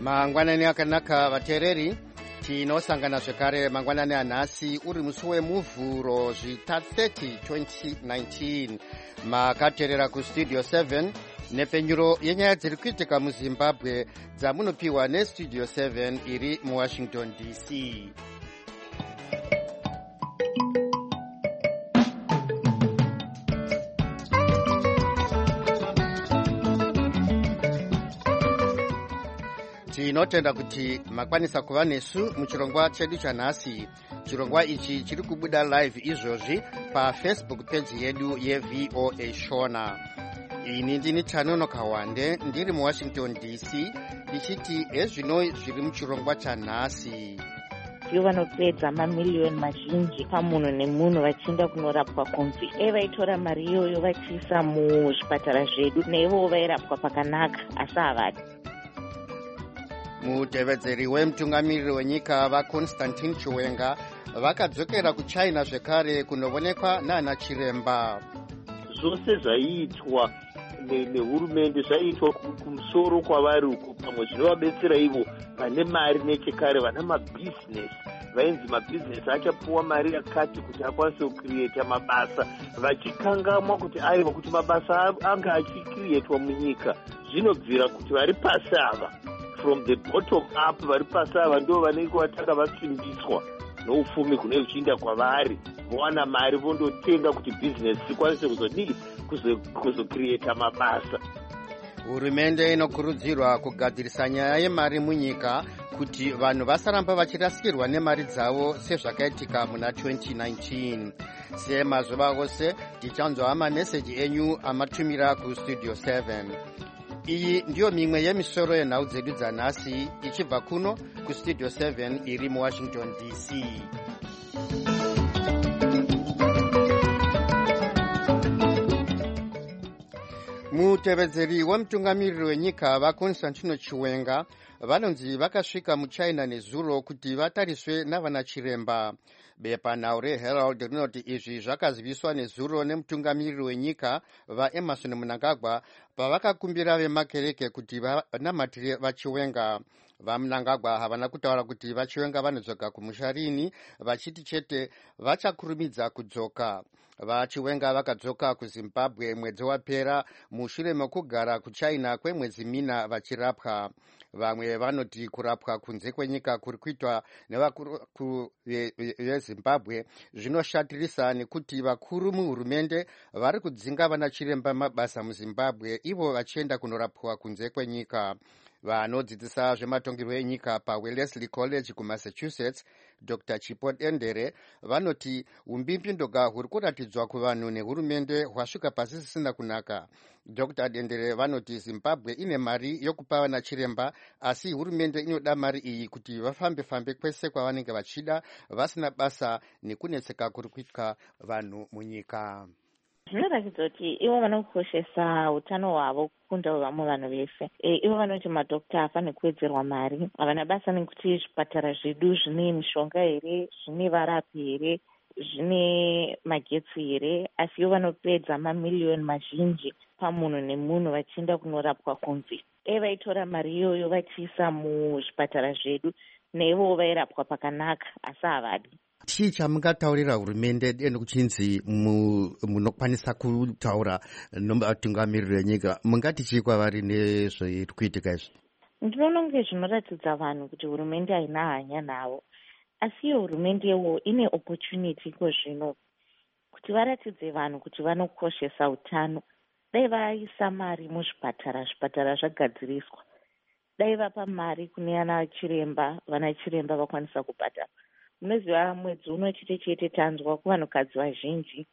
Mangwanani akanaka vateereri, tinosangana zvekare mangwanani anhasi uri musi wemuvhuro zvita 30 2019. Makateerera kustudio 7 nepfenyuro yenyaya dziri kuitika muzimbabwe dzamunopiwa nestudio 7 iri muwashington dc. Tinotenda kuti makwanisa kuva nesu muchirongwa chedu chanhasi. Chirongwa ichi chiri kubuda live izvozvi pafacebook page yedu yeVOA Shona. Ini ndini Tanono Kawande ndiri muwashington dc ndichiti ezvino zviri muchirongwa chanhasi. Vanopedza mamiliyoni mazhinji pamunhu nemunhu vachienda kunorapwa kunzi vaitora mari iyoyo vachiisa muzvipatara zvedu neivo vairapwa pakanaka asi havadi. Mutevedzeri wemutungamiriri wenyika vaConstantine Chiwenga vakadzokera kuChina zvekare kunoonekwa naana chiremba. Zvose zvaiitwa nehurumende zvaiitwa kumusoro kwavari uko, pamwe zvinovabetsera ivo vane mari nechekare, vana mabhizinesi vainzi mabhizinesi achapuwa mari yakati kuti akwanise kukiriyeta mabasa, vachikangamwa kuti aiwa kuti mabasa anga achikiriyetwa munyika. Zvinobvira kuti vari pasi ava, from the bottom up, vari pasi ava ndo vanenge vatanga vasimbiswa noupfumi kune uchiinda kwavari, vowana mari vondotenga kuti bhizinesi ikwanise kuzokiriyeta mabasa. Hurumende inokurudzirwa kugadzirisa nyaya yemari munyika kuti vanhu vasaramba vachirasikirwa nemari dzavo sezvakaitika muna 2019. Semazuva ose tichanzwa mameseji enyu amatumira kustudio 7. Iyi ndiyo mimwe yemisoro yenhau dzedu dzanhasi ichibva kuno kustudio 7 iri muwashington dc. Mutevedzeri wemutungamiriri wenyika vaConstantine Chiwenga vanonzi vakasvika muChina nezuro kuti vatariswe navana chiremba. Bepanhau reHerald rinoti izvi zvakaziviswa nezuro nemutungamiriri wenyika vaEmerson Mnangagwa pavakakumbira vemakereke kuti vanamatire vaChiwenga. VaMnangagwa havana kutaura kuti vaChiwenga vanodzoka kumusha rini, vachiti chete vachakurumidza kudzoka. VaChiwenga vakadzoka kuZimbabwe mwedzi wapera mushure mekugara kuChina kwemwedzi mina vachirapwa. Vamwe vanoti kurapwa kunze kwenyika kuri kuitwa nevakuru veZimbabwe zvinoshatirisa nekuti vakuru muhurumende vari kudzinga vana chiremba mabasa muZimbabwe, ivo vachienda kunorapwa kunze kwenyika. Vanodzidzisa zvematongerwo enyika paWellesley College kuMassachusetts, Dr. Chipo Dendere vanoti umbimbi-ndoga huri kuratidzwa kuvanhu nehurumende hwasvika pasi zvisina kunaka. Dr. Dendere vanoti Zimbabwe ine mari yokupa vana chiremba, asi hurumende inoda mari iyi kuti vafambe kwese kwavanenge vachida vasina basa nekunetseka kuri kuitwa vanhu munyika. Zvinoratidza kuti ivo vanokoshesa utano hwavo kukunda vamwe vanhu vese. Ivo vanoti madhokta afane kuwedzerwa mari, havana basa nekuti zvipatara zvedu zvine mishonga here, zvine varapi here, zvine magetsi here, asi ivo vanopedza mamiliyoni mazhinji pamunhu nemunhu vachienda kunorapwa kunzi vaitora mari iyoyo vachiisa muzvipatara zvedu neivo vairapwa pakanaka asi havadi. Chii chamungataurira hurumende deno kuchinzi munokwanisa kutaura novatungamiriri venyika, mungati chii kwavari nezviri kuitika izvi? Ndinoona kunge zvinoratidza vanhu kuti hurumende haina hanya navo, asi iyo hurumendewo ine opportunity kozvino kuti varatidze vanhu kuti vanokoshesa utano. Dai vaisa mari muzvipatara, zvipatara zvagadziriswa, dai vapa mari kune ana chiremba, vana chiremba vakwanisa kubhadhara. Munoziva mwedzi uno chete chete tanzwa kuvanhukadzi vazhinji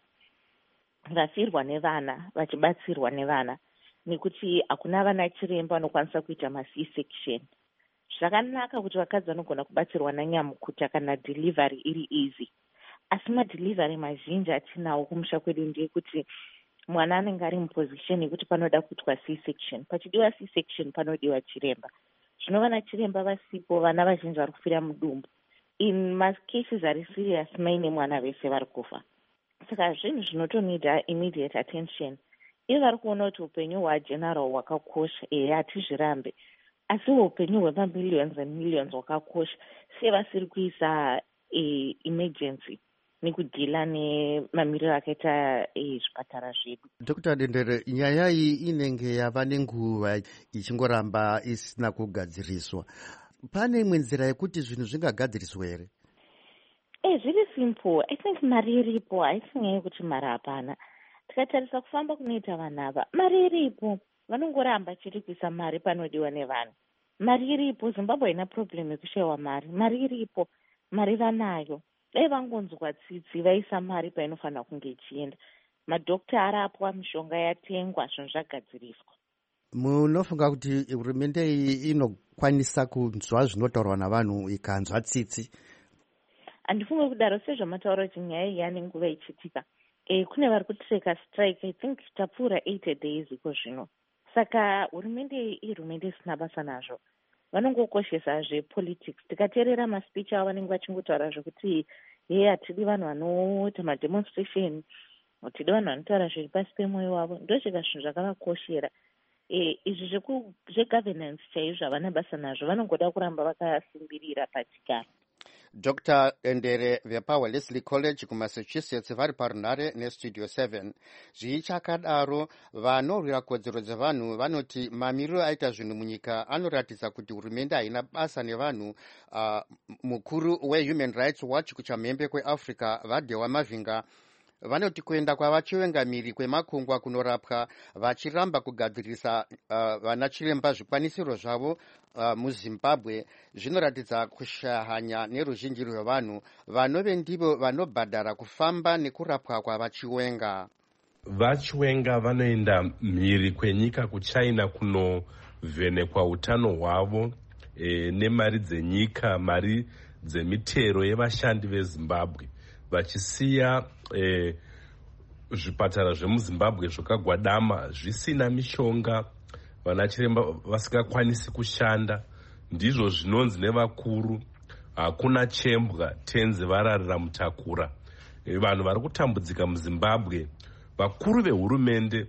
vafirwa nevana vachibatsirwa nevana nekuti hakuna vana chiremba vanokwanisa kuita C-section. Zvakanaka kuti vakadzi vanogona kubatsirwa nanyamukuta kana delivery iri easy, asi madelivery mazhinji atinawo kumusha kwedu ndeyekuti mwana anenge ari mupozisheni yekuti panoda kuitwa C-section. Pachidiwa C-section panodiwa chiremba. Zvino vana chiremba vasipo, vana vazhinji vari kufira mudumbu. In macases ari serious maine mwana vese vari kufa. Saka zvinhu zvinotonida immediate attention. Ivo vari kuona kuti upenyu hwageneral hwakakosha, hatizvirambe. asi upenyu hwemamillions and millions hwakakosha. Sei vasiri kuisa emergency nekudhila nemamiriro akaita zvipatara zvedu? Dr. Dendere, nyaya iyi inenge yava nenguva ichingoramba isina kugadziriswa. Pane imwe nzira yekuti zvinhu zvingagadziriswa here? Zviri simple. I think mari iripo. Haisi nyaya yekuti mari hapana. Tikatarisa kufamba kunoita vanhu ava, mari iripo. Vanongoramba chiri kuisa mari panodiwa nevanhu. Mari iripo. Zimbabwe haina problem yekushayiwa mari. Mari iripo. Mari vanayo. Dai vangonzwa tsitsi vaisa mari painofanira kunge ichienda. Madhokta arapwa, mishonga yatengwa, zvinhu zvagadziriswa. Munofunga kuti hurumende iyi inokwanisa kunzwa zvinotaurwa navanhu ikanzwa tsitsi? Handifunge kudaro, sezvamataura kuti nyaya iyi yane nguva ichiitika. Kune vari kutreka strike, I think tapfuura 80 days iko zvino. Saka hurumende ihurumende isina basa nazvo. Vanongokoshesa zvepolitics. Tikateerera maspeech avo vanenge vachingotaura zvekuti hatidi vanhu vanoita mademonstration, hatidi vanhu vanotaura zviri pasi pemwoyo wavo. Ndozvika zvinhu zvakavakoshera. Izvi zvegovernance chaizvo havana basa nazvo. Vanongoda kuramba vakasimbirira patigara. Dr. Dendere vepaWellesley College kuMassachusetts vari parunhare nestudio 7. Zvichakadaro, vanorwira kodzero dzevanhu vanoti mamiriro aita zvinhu munyika anoratidza kuti hurumende haina basa nevanhu. Mukuru weHuman Rights Watch kuchamhembe kweAfrica Vadewa Mavinga vanoti kuenda kwavachivengamiri kwemakungwa kunorapwa vachiramba kugadzirisa vana chiremba zvikwanisiro zvavo muZimbabwe zvinoratidza kushahanya neruzhinji rwevanhu vanove ndivo vanobhadhara kufamba nekurapwa kwavachiwenga. Vachiwenga vanoenda mhiri kwenyika kuChina kunovhenekwa utano hwavo nemari dzenyika, mari dzemitero yevashandi veZimbabwe, vachisiya zvipatara zvemuZimbabwe zvakagwadama zvisina mishonga, vanachiremba vasingakwanisi kushanda. Ndizvo zvinonzi nevakuru, hakuna chembwa, tenzi vararira mutakura. Vanhu vari kutambudzika muZimbabwe, vakuru vehurumende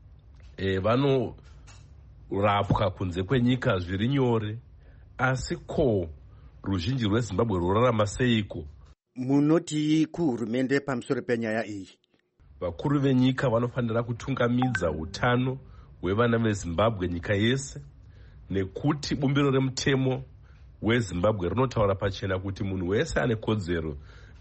vanorapwa kunze kwenyika zviri nyore, asi ko ruzhinji rweZimbabwe rorarama seiko? Munoti kuhurumende pamusoro penyaya iyi? Vakuru venyika vanofanira kutungamidza utano hwevana veZimbabwe nyika yese, nekuti bumbiro remutemo weZimbabwe rinotaura pachena kuti munhu wese ane kodzero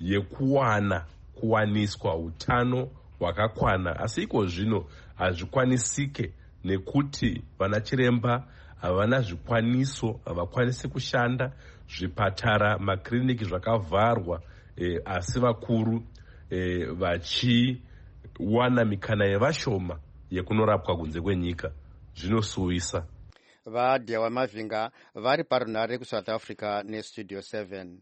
kuwaniswa utano hwakakwana. Asi iko zvino hazvikwanisike nekuti vanachiremba havana zvikwaniso, havakwanisi kushanda, zvipatara, makiriniki zvakavharwa, asi vakuru vachiwana mikana yevashoma yekunorapwa kunze kwenyika. Zvinosuwisa. Vadewa Mavinga vari parunhare kuSouth Africa nestudio 7.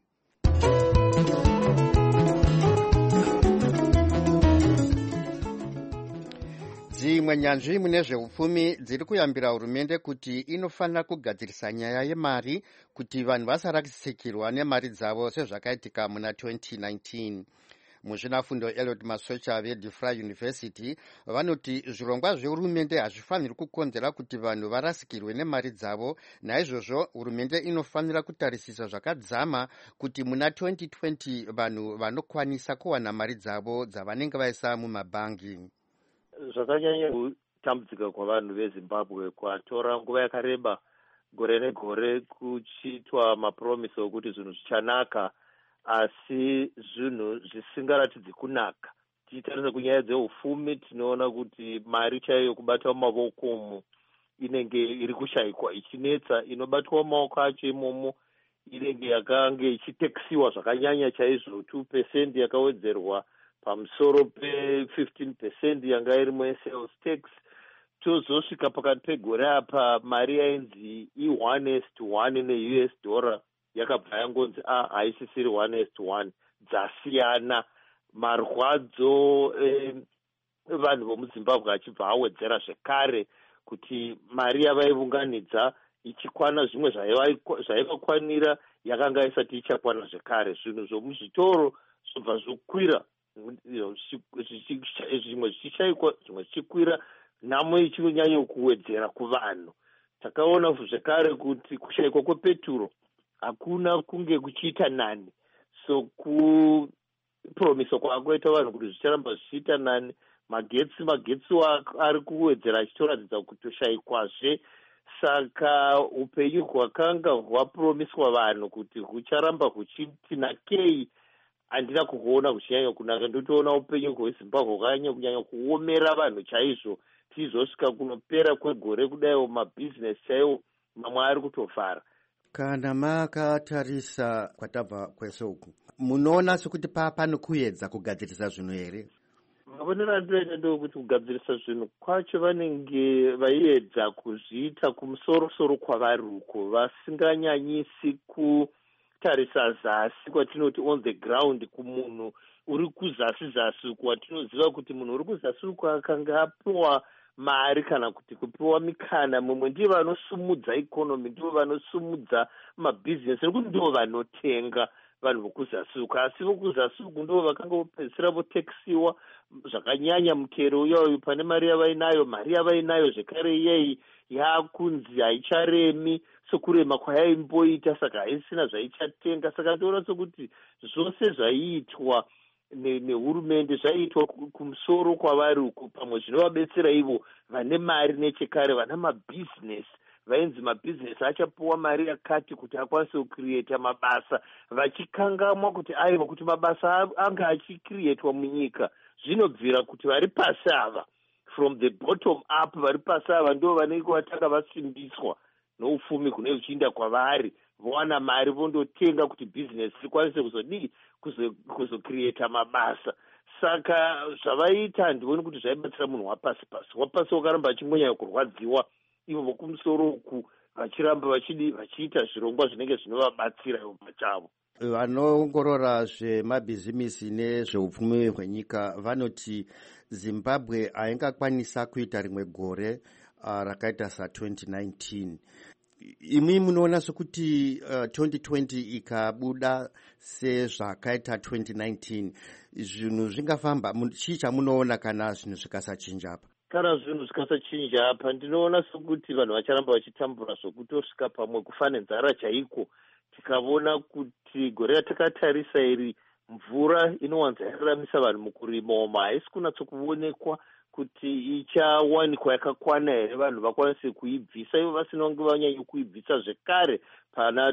Dzimwe nyanzvi mune zveupfumi dziri kuyambira hurumende kuti inofanira kugadzirisa nyaya yemari kuti vanhu vasarasikirwa nemari dzavo sezvakaitika muna 2019. Muzvinafundo Eliot Masocha veDeFry University vanoti zvirongwa zvehurumende hazvifaniri kukonzera kuti vanhu varasikirwe nemari dzavo. Naizvozvo hurumende inofanira kutarisisa zvakadzama kuti muna 2020 vanhu vanokwanisa kuwana mari dzavo dzavanenge vaisa mumabhangi. Zvakanyanya kutambudzika kwavanhu veZimbabwe kwatora nguva yakareba, gore negore, kuchiitwa mapromise okuti zvinhu zvichanaka, asi zvinhu zvisingaratidzi kunaka. Tichitarisa kunyaya dzeupfumi, tinoona kuti mari chaiyo kubata mumaoko umu inenge iri kushayikwa ichinetsa. Inobatwa mumaoko acho imomo inenge yakange ichitekisiwa zvakanyanya chaizvo, 2% yakawedzerwa pamusoro pe15% yanga irimo yesales tax. Tozosvika pakati pegore apa mari yainzi i1:1 neUS dollar yakabva yangonzi haisisiri 1:1, dzasiyana. Marwadzo vanhu vomuZimbabwe achibva awedzera zvekare kuti mari yavaiunganidza ichikwana zvimwe zvaivakwanira yakanga isati ichakwana zvekare. Zvinhu zvomuzvitoro zvobva zvokwira, zvimwe zvichishayikwa, zvimwe zvichikwira, nhamo ichinyanya kuwedzera kuvanhu. takaona zvekare kuti kushayikwa kwepeturo hakuna kunge kuchiita nani. So kupromisa kwakaita vanhu kuti zvicharamba zvichiita nani. Magetsi ari kuwedzera achitoratidza kutoshayikwazve. Saka upenyu hwakanga hwapromiswa vanhu kuti hucharamba huchiti nakei, handina kuona kuchinyanya kunaka. Ndotoona upenyu hwezimbabwe hwakanyanya kunyanya kuomera vanhu chaizvo. Tizosvika kunopera kwegore kudaiwo mabhizinesi chaiwo mamwe ari kutovhara. Kana makatarisa kwatabva kwese uku, munoona sekuti pano kuedza kugadzirisa zvinhu here? Mavonero andinoita ndewekuti kugadzirisa zvinhu kwacho vanenge vaiedza kuzviita kumusoro-soro kwavari uko, vasinganyanyisi kutarisa zasi kwatinoti on the ground, kumunhu uri kuzasi-zasi uko, watinoziva kuti munhu uri kuzasi uko akanga apiwa mari kana kuti kupiwa mikana, mumwe ndivo vanosumudza ikonomi, ndivo vanosumudza mabhizinesi, nekuti ndivo vanotenga vanhu vokuzasi uko. Asi vokuzasi uko ndivo vakanga vopedzisira votekisiwa zvakanyanya mutero uyoyo. Pane mari yavainayo zvekare iyeyi yakunzi haicharemi sokurema kwayaimboita, saka haisina zvaichatenga. Saka ndoona sokuti zvose zvaiitwa nehurumende zvaiitwa kumusoro kwavari uko, pamwe zvinovabetsera ivo vane mari nechekare, vana mabhizinesi. Vainzi mabhizinesi achapiwa mari yakati kuti akwanise kukirieta mabasa, vachikangamwa kuti aiva kuti mabasa anga achikirietwa munyika zvinobvira kuti vari pasi ava, from the bottom up, vari pasi ava ndo vanenge vatanga vasimbiswa noupfumi kune uchiinda kwavari, vowana mari vondotenga kuti bhizinesi rikwanise kuzokirieta mabasa. Saka zvavaita handioni kuti zvaibatsira munhu wapasi-pasi. Wapasi wakaramba achingonyanya kurwadziwa, ivo vokumusoro uku vachiramba vachiita zvirongwa zvinenge zvinovabatsira ivo pachavo. Vanoongorora zvemabhizimisi nezveupfumi hwenyika vanoti Zimbabwe haingakwanisa kuita rimwe gore rakaita sa2019. Imi munoona sekuti 2020 ikabuda sezvakaita 2019, zvinhu zvingafamba? Chii chamunoona kana zvinhu zvikasachinja apa? Kana zvinhu zvikasachinja apa, ndinoona sekuti vanhu vacharamba vachitambura zvokutosvika pamwe kufa nenzara chaiko. Tikavona kuti gore ratakatarisa iri mvura inowanza yararamisa vanhu mukurima umo haisi kunatsokuonekwa kuti ichawanikwa yakakwana here vanhu vakwanise kuibvisa, ivo vasinonge vanyanyi kuibvisa zvekare pana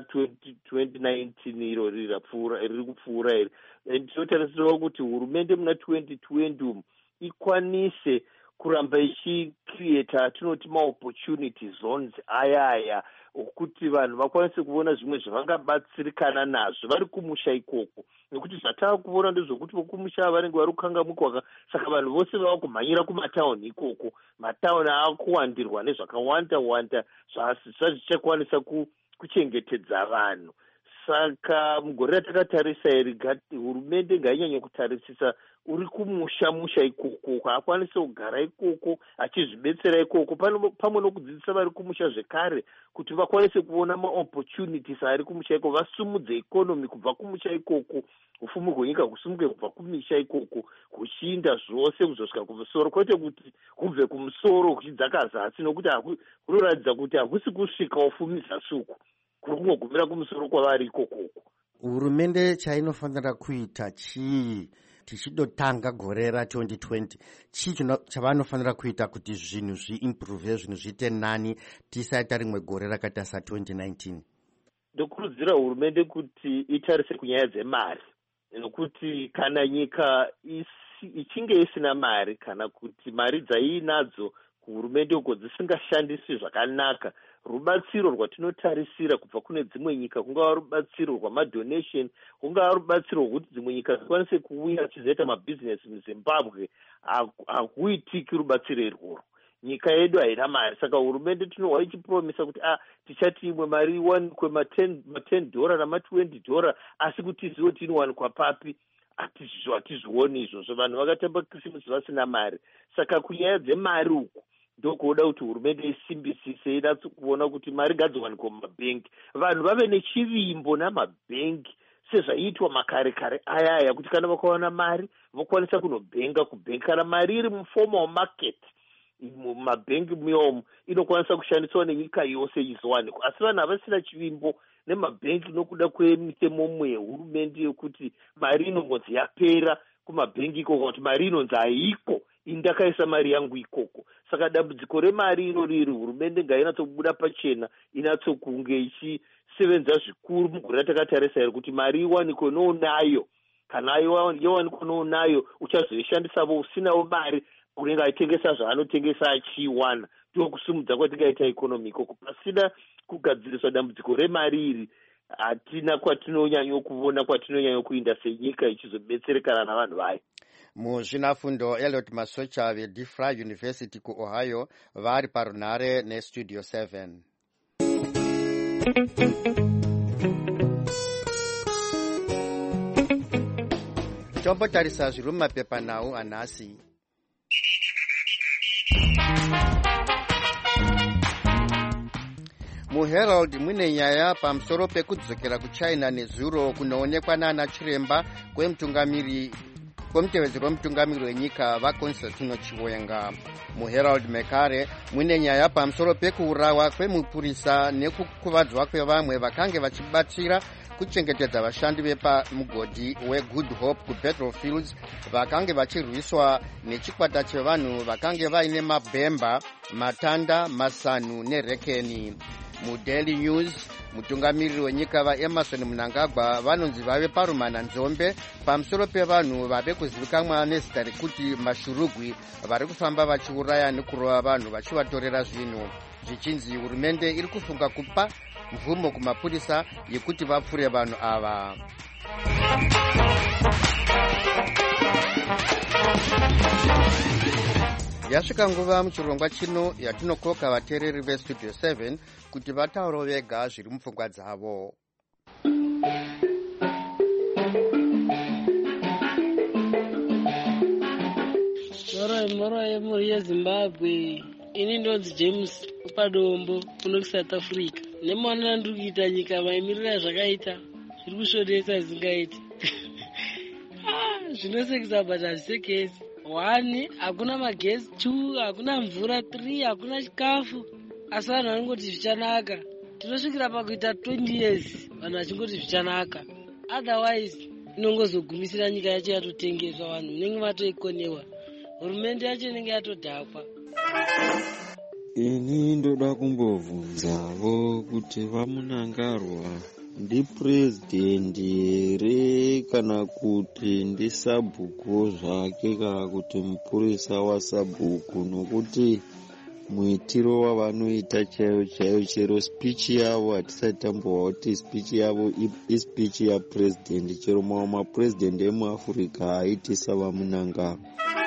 2019 iro riri kupfuura iri. Tinotarisirawo kuti hurumende muna 2020 ikwanise kuramba ichikrieta tinoti maopportunity zones aya okuti vanhu vakwanise kuona zvimwe zvavangabatsirikana nazvo vari kumusha ikoko, nekuti zvatava kuona ndezvokuti vokumusha vanenge vari kukangamukwa. Saka vanhu vose vava kumhanyira kumatauni ikoko, matauni akuwandirwa nezvakawanda zvichakwanisa kuchengetedza vanhu. Saka mugore ratakatarisa iri, hurumende ngainyanye kutarisisa uri kumusha ikoko, akwanise kugara ikoko achizvibetsera ikoko, pamwe nokudzidzisa vari kumusha zvekare kuti vakwanise kuona maopportunities ari kumusha ikoko, vasumudze ikonomi kubva kumusha ikoko, upfumi hwenyika husumuke kubva kumisha ikoko huchiinda zvose kuzosvika kumusoro, kwete kuti hubve kumusoro huchidzaka zasi, nokuti hunoratidza kuti hakusi kusvika upfumi zasi uku, kuri kungogumira kumusoro kwavari ikokoko. Hurumende chainofanira kuita chii tichidotanga gore ra2020? Chii chavanofanira kuita kuti zvinhu zviimprove, zvinhu zviite nani, tisaita rimwe gore rakaita sa2019? Ndokurudzira hurumende kuti itarise kunyaya dzemari, nokuti kana nyika ichinge isina mari, kana kuti mari dzaiinadzo kuhurumende uko dzisingashandiswi zvakanaka, rubatsiro rwatinotarisira kubva kune dzimwe nyika, kungava rubatsiro rwamadonation, kungava rubatsiro rwokuti dzimwe nyika dzikwanise kuuya dzichizoita mabhizinesi muZimbabwe, hakuitiki rubatsiro irworwo. Nyika yedu haina mari, saka hurumende tinohwa ichipromisa kuti tichati imwe mari iwanikwe $10 nama$20, asi kuti iziwo tinowanikwa papi hatizvioni izvozvo. Vanhu vakatamba Christmas vasina mari. Saka kunyaya dzemari uku ndokuoda kuti hurumende isimbisise, inatso kuona kuti mari ngadziwanikwa mumabhengi, vanhu vave nechivimbo namabhengi sezvaiitwa makare aya, kuti kana vakawana mari vokwanisa kunobhenga kubhengi. Kana mari iri muformal market mumabhengi muyomu inokwanisa kushandiswa nenyika yose izowanikwa, asi vanhu havasina chivimbo nemabhengi nokuda kwemitemo mumwe yehurumende yokuti mari inongonzi yapera kumabhengi ikoko, kuti mari inonzi haiko, indakaisa mari yangu ikoko. Saka dambudziko remari iroriri hurumende ngainatsobuda pachena, inatsokunge ichisevenza zvikuru mugore ratakatarisa iri kuti mari iwanikwe nounayo. Kana yawanikwa nounayo uchazoishandisavo usinawo mari unenge aitengesa zvaanotengesa achiiwana. Ndokusumudza kwatingaita ikonomi ikoko. Pasina kugadziriswa dambudziko remari iri, hatina kwatinonyanya kuona kwatinonyanya kuinda senyika ichizobetserekana navanhu vayo. Muzvinafundo Elliot Masocha veDeFry University kuOhio vari parunhare neStudio 7. Tombotarisa zviri mumapepanhau anhasi. MuHerald mune nyaya pamusoro pekudzokera kuChina nezuro kunoonekwa naana chiremba kwemutevedzero wemutungamiri wenyika vaConstantino Chiwenga. MuHerald Mekare mune nyaya pamusoro pekuurawa kwemupurisa nekukuvadzwa kwevamwe vakange vachibatsira kuchengetedza vashandi vepamugodhi weGood Hope kuBattlefields vakange vachirwiswa nechikwata chevanhu vakange vaine mabhemba, matanda, masanu nerekeni. MuDaily News mutungamiriri wenyika vaEmerson Mnangagwa vanonzi vave parumana nzombe pamusoro pevanhu vave kuzivikanwa nezita rekuti mashurugwi vari kufamba vachiuraya nekurova vanhu vachivatorera zvinhu, zvichinzi hurumende iri kufunga kupa mvumo kumapurisa yekuti vapfure vanhu ava. Yasvika nguva muchirongwa chino yatinokoka vateereri veStudio 7 kuti vatauro vega zviri mupfungwa dzavo. Moro yemhuri yeZimbabwe. Ini ndonzi James Padombo kuno kuSouth Africa. Nemwana ndiri kuita nyika vaimirira zvakaita zviri kushodesa zvingaiti. Zvinosekesa but hazvisekesi. 1, hakuna magesi. 2, hakuna mvura. 3, hakuna chikafu. Asi vanhu vanongoti zvichanaka. Tinosvikira pakuita 20 years vanhu vachingoti zvichanaka. Otherwise inongozogumisira nyika yacho yatotengeswa, vanhu munenge matoikonewa, hurumende yacho inenge yatodhakwa. Ini ndoda kumbobvunzavo kuti vamunangarwa ndipurezidendi here kana kuti ndisabhuku zvake kana kuti mupurisa wasabhuku, nokuti muitiro wavanoita chaiyo chaiyo, chero spichi yavo hatisati tambowa kuti spichi yavo ispichi yapurezidendi, chero mamwe mapurezidendi emuAfrica haiti savamunangaro.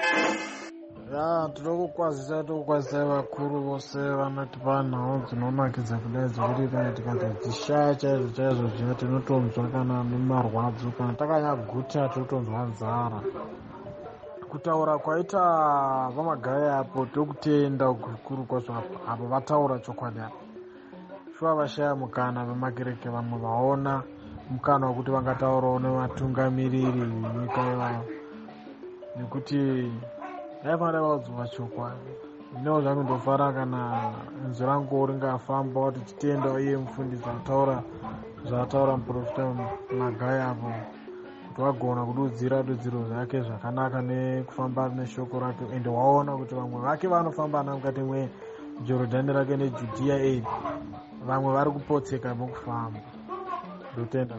Tinokukwazisa vakuru vose vanotipa nhau dzinonakidza kudai dzekuti kana tikadzishaya chaizvo chaizvo zviya tinotonzwa kana nemarwadzo, kana takanyaguta totonzwa nzara. Kutaura kwaita vamagayi apo tokutenda kukuru kwazvo apo vataura chokwadi apo. Shuwa vashaya mukana vemakereke vamwe vaona mukana wekuti vangataurawo nevatungamiriri nyika yavo, nekuti daifanira vaudzwa chokwadi. Ndinoo zvakundofara kana inzwi rangu ringafamba kuti titenda iye mufundisi ataura zvataura muprofita Magayi apo, kuti wagona kududzira dudziro zvake zvakanaka nekufamba neshoko rake, ende waona kuti vamwe vake vanofamba mukati mweJorodhani rake neJudhea aid, vamwe vari kupotseka mukufamba. Ndotenda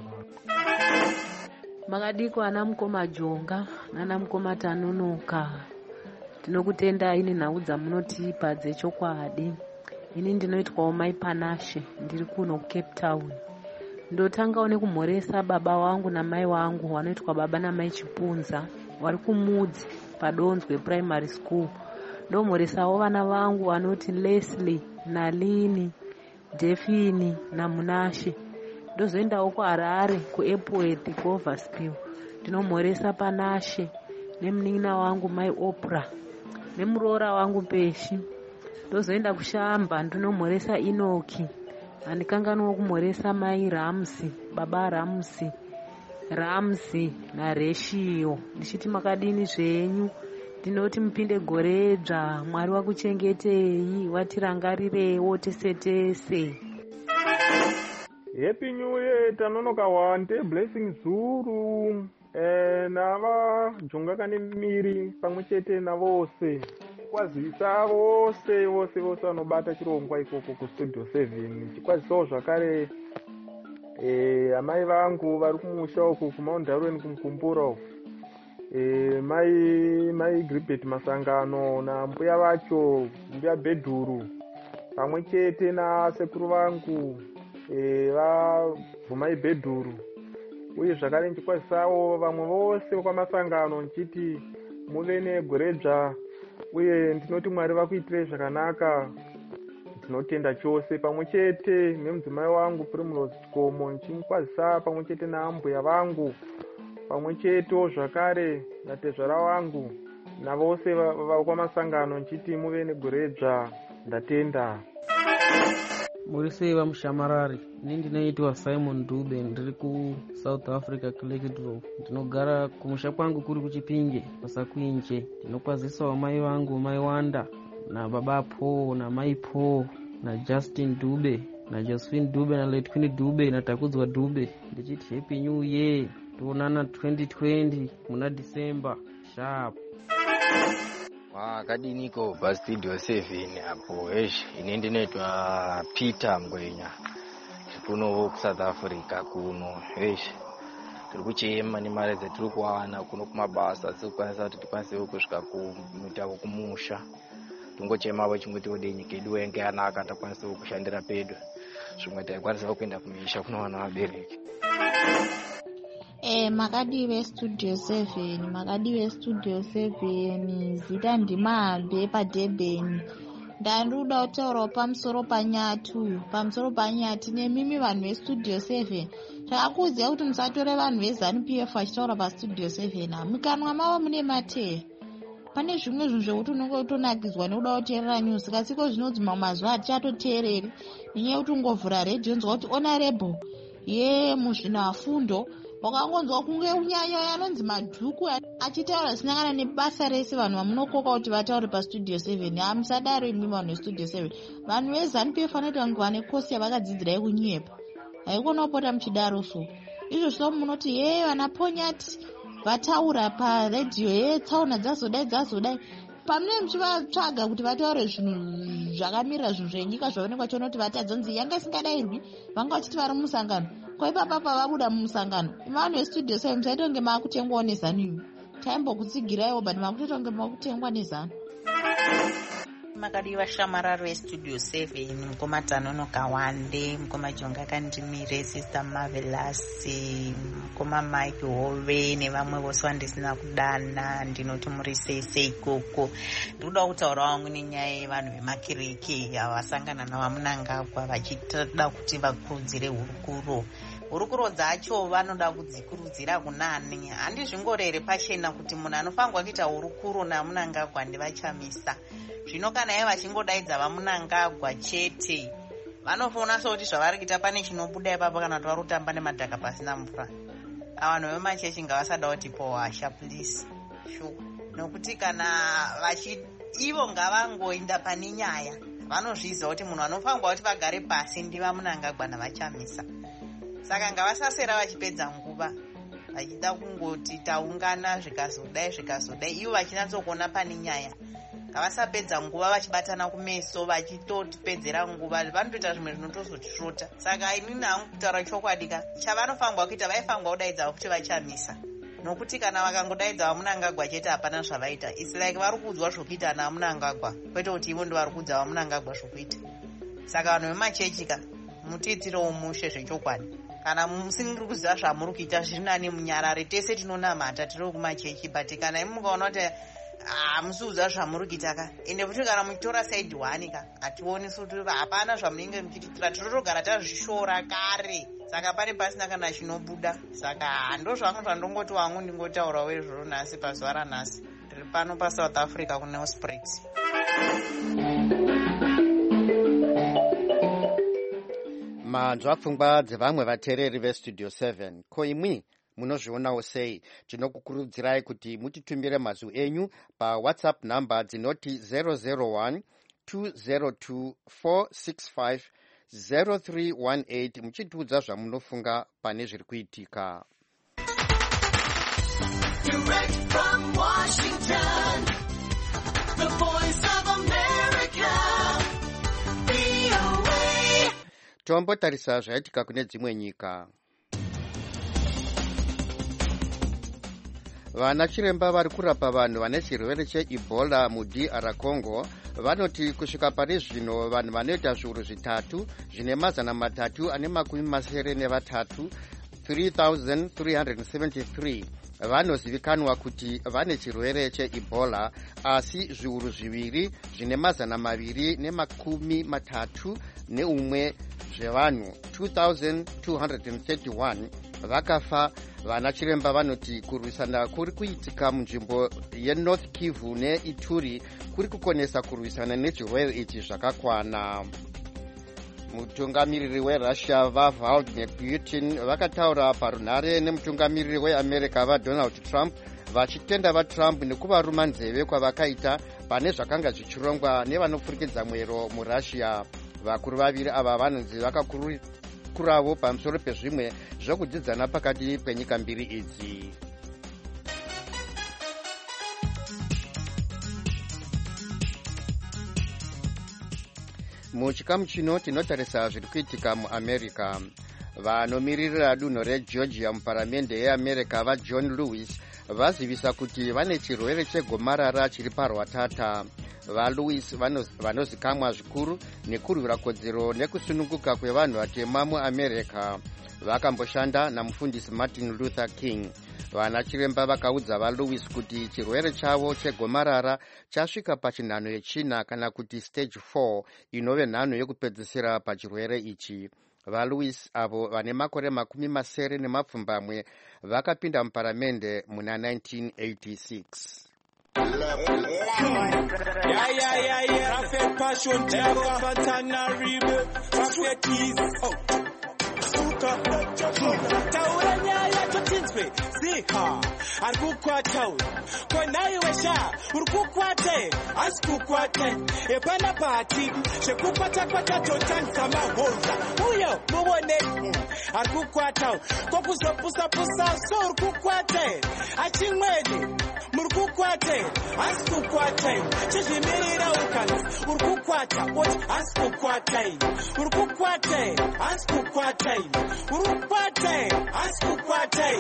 makadiko ana mukoma Jonga nana mukoma Tanonoka, tinokutenda ini nhau dzamunotipa dzechokwadi. Ini ndinoitwawo Mai Panashe, ndiri kuno kuCape Town. Ndotangawo nekumhoresa baba wangu namai wangu wanoitwa baba namai Chipunza, vari kuMudzi paDonzwe Primary School. Ndomhoresawo vana vangu vanoti Leslie naLini, Defini naMunashe. Ndozoendawo kuHarare kuEpworth kuOverspill. Ndinomhoresa Panashe nemunin'ina wangu Mai Oprah nemuroora wangu Peshi. Ndozoenda kuShamba ndinomhoresa Inoki. Handikanganwa kumhoresa Mai Ramsi, baba Ramsi naReshio, ndichiti makadini zvenyu. ndinoti mupinde gore dzva. Mwari wakuchengetei, watirangarirewo tese tese. Happy New Year Tanonoka Wante, Blessing Zuru, nava Jonga kane miri pamwe chete na vose. Kwazisa vose vanobata chirongwa ikoko ku Studio 7. Chikwazisawo zvakare amai vangu vari kumusha uku kumaundarweni kumukumbura uku. Mai Gribet Masangano na mbuya vacho, mbuya Bedhuru, pamwe chete na sekuru vangu vabvumai Bedhuru, uye zvakare ndichikwazisawo vamwe vose vekwamasangano nchiti muve negore dzva, uye ndinoti Mwari vakuitirei zvakanaka. Tinotenda chose pamwe chete nemudzimai wangu Primrose Chikomo, nchimukwazisa pamwe chete naambuya vangu, pamwe chetewo zvakare natezvara wangu navose vakwamasangano nchiti muve negore dzva. Ndatenda. Muri sei vamushamarari? Ini ndinoitwa Simon Dube, ndiri kuSouth Africa Cleckdorp. Ndinogara kumusha kwangu kuri kuChipinge paSakwinje. Ndinokwazisawo mai vangu, mai Wanda nababa Po namai Po naJustin Dube naJosephine Dube naLate Queen Dube naTakudzwa Dube. Ndichiti Happy New Year. Tionana 2020 muna December sharp. Kadiniko paStudio 7 apo ine ndinoitwa Peter Mgwenya kuno kuSouth Africa kuno tiri kuchema nemari dzetiri kuwana kuno kumabasa sikukwanisa kuti tikwanise kusvika kumutako kumusha. Tungochema vachingoti ode nyika yedu yenge yanaka takwanisa kushandira pedu, zvimwe taikwanisa kuenda kumisha kuno vana vabereki. Makadiwe Studio 7 zita ndimahambe paDurban. Ndandoda kutaura pamusoro panyati nemimi vanhu veStudio 7. Zvakakuziva kuti musatore vanhu veZANU-PF vachitaura paStudio 7. Mukanwa mavo mune mate. Pane zvimwe zvinhu zvekuti unenge utonakidzwa nekuda kuteerera news, kasiko zvinonzi mazuva atichatoteereri nenyaya yekuti ungovhura redhiyo nzwa kuti honorable muzvinafundo wakangonzwa kunge unyanya yanonzi Madhuku achitaura zvinangana nebasa rese vanhu vamunokoka kuti vataure paStudio 7. Hamusadaro imwe vanhu veStudio 7. Vanhu veZANU-PF vanoita kunge vane kosi yavakadzidzira yekunyepa. Haikona kupota muchidaro so. Izvo zvino munoti vana Ponyati vataura paredhiyo tsaona dzazodai. Pamune muchivatsvaga kuti vataure zvinhu zvakamirira zvinhu zvenyika zvaonekwa chiona kuti vatadzonzi yanga isingadairwi, vanga vachiti vari mumusangano. Kwa ipapa pavabuda mumusangano, vanhu veStudio 7 musaita kunge makutengwawo neZANU. Taimbokutsigirai bani makutoita kunge makutengwa neZANU. Makadiwa shamararo veStudio 7, mukoma Tanonoka Wande, mukoma Jonga Kandimire, Sister Marvelous, mukoma Mike Hove nevamwe vose vandisina kudana. Ndinoti muri sei ikoko. Ndinoda kutaura wangu nenyaya yevanhu vemakiriki avasangana navamunangagwa vachida kuti vakurudzire hurukuro dzacho vanoda kudzikurudzira kunani. Handizvingorere pachena kuti munhu anofanirwa kuita hurukuro namunangagwa ndivachamisa. Zvino kana iye vachingodaidza vamunangagwa chete, vanofona sokuti zvavari kuita pane chinobuda ipapa kana kuti vari kutamba nemadhaka pasina mvura. Vanhu vemachechi ngavasada kuti powasha please. Nokuti kana ivo ngavangoinda pane nyaya, vanozviziva kuti munhu anofanirwa kuti vagare pasi ndivamunangagwa navachamisa. Saka ngavasasera vachipedza nguva vachida kungoti taungana zvikazodai ivo vachinatsokuona pane nyaya. Ngavasapedza nguva vachibatana kumeso vachitotipedzera nguva, vanotoita zvimwe zvinotozotishota. Saka inini hangu kutaura chokwadi chavanofanirwa kuita, vaifanirwa kudaidza kuti vachamisa. Nokuti kana vakangodaidza vamunangagwa chete hapana zvavaita. It's like vari kuudzwa zvokuita navamunangagwa, kwete kuti ivo ndivari kuudza vamunangagwa zvokuita. Saka vanhu vemachechika mutiitirewo mushe zvechokwadi. Kana musingiri kuziva zvamuri kuita zvinani munyarare, tese tinonamata tiri kumachechi, but kana imi mukaona kuti hamusiudza zvamuri kuita ende futi kana muchitora saidi 1 hatiwonisi kuti hapana zvamunenge muchitiitira, tinotogara tazvishora kare. Saka pane pasina kana chinobuda. Saka ndo zvangu zvandongoti wangu ndingotaura wezvoro nhasi pazuva ranhasi. Ndiri pano paSouth Africa kuNelspruit. manzwa pfungwa dzevamwe vateereri veStudio 7. Ko imwi munozvionawo sei? Tinokukurudzirai kuti mutitumire mazwi enyu pawhatsapp namba dzinoti 001 202 465 0318 muchitiudza zvamunofunga pane zviri kuitika. Direct from Washington, the voice of America, VOA. Tombotarisa zvaitika kune dzimwe nyika. Vana chiremba vari kurapa vanhu vane chirwere cheEbola muDR Congo vanoti kusvika pari zvino vanhu vanoita zviuru zvitatu zvine mazana matatu ane makumi masere nevatatu 3,373 vanozivikanwa kuti vane chirwere cheEbola, asi zviuru zviviri zvine mazana maviri nemakumi matatu neumwe zvevanhu 2,231 vakafa. Vana chiremba vanoti kurwisana kuri kuitika munzvimbo yeNorth Kivu neIturi kuri kukonesa kurwisana nechirwere ichi zvakakwana. Mutungamiriri weRussia vaVladimir Putin vakataura parunhare nemutungamiriri weAmerica vaDonald Trump vachitenda vaTrump nekuvaruma nzeve kwavakaita pane zvakanga zvichirongwa nevanofurikidza mwero muRussia. Vakuru vaviri ava vanonzi vakakuravo pamusoro pezvimwe zvokudzidzana pakati penyika mbiri idzi. Muchikamu chino tinotarisa zviri kuitika muAmerica. Vanomiririra dunho reGeorgia muparamende yeAmerica vaJohn Lewis vazivisa kuti vane chirwere chegomarara chiri parwatata. VaLewis vanozikamwa zvikuru nekurwira kodzero nekusununguka kwevanhu vatema muAmerica. Vakamboshanda namufundisi Martin Luther King. Vana chiremba vakaudza vaLewis kuti chirwere chavo chegomarara chasvika pachinhano yechina kana kuti stage 4 inove nhano yekupedzisira pachirwere ichi. VaLewis avo vane makore makumi masere nemapfumbamwe vakapinda muparamende muna 1986. Taura nyaya totinzwe ziha arikukwataura konaiwesha urikukwate asikukwate epana pati zvekukwata-kwata totanisa mahonza uyo muone arikukwataura kokuzopusa-pusa so urikukwate achimwene murikukwate asikukwate chizvimirira ukanzi urikukwata oti asikukwate urikukwate asikukwate urukwate asikukwate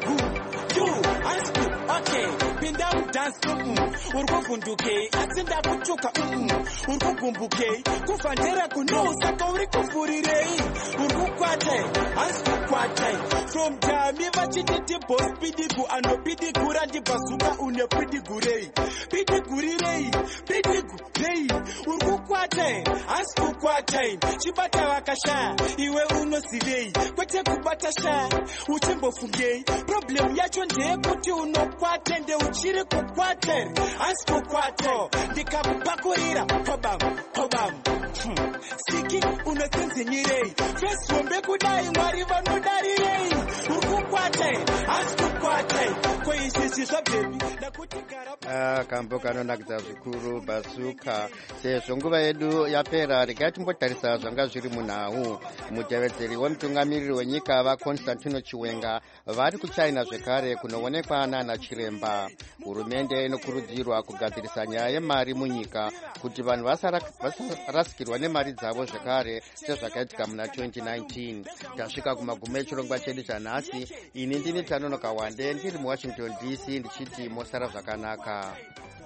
asku okay pinda mudance urikuvhunduke asi ndakutuka urikugumbuke kufandera kunosaka uri kufurirei urikukwate asikukwate from dami vachititi bos pidigu anopidigura ndibvazuka une pidigurei pidigurirei pidigurei urikukwate asikukwate chibata vakashaya iwe unozivei kwete kubata shaya uchimbofungei problem yacho ndeyekuti unokwate ndeuchiri kukwate asikukwate ndikakupakurira pobamu siki unotsinzinyirei fesombe kudai mwari vanodarirei urikukwate asikukwate koizvizvi zvabhebi ndakutigara kambo kanonakidza zvikuru basuka. Sezvo nguva yedu yapera, regai timbotarisa zvanga zviri munhau. Mutevedzeri wemutungamiriri wenyika vaConstantino Chiwenga vari kuchina zvekare kunoonekwa nana chiremba. Hurumende inokurudzirwa kugadzirisa nyaya yemari munyika kuti vanhu vasarasikirwa nemari dzavo zvekare sezvakaitika muna 2019. Tasvika kumagumo echirongwa chedu chanhasi. Ini ndini Tanonoka Wande ndiri muWashington DC ndichiti mosara zvakanaka.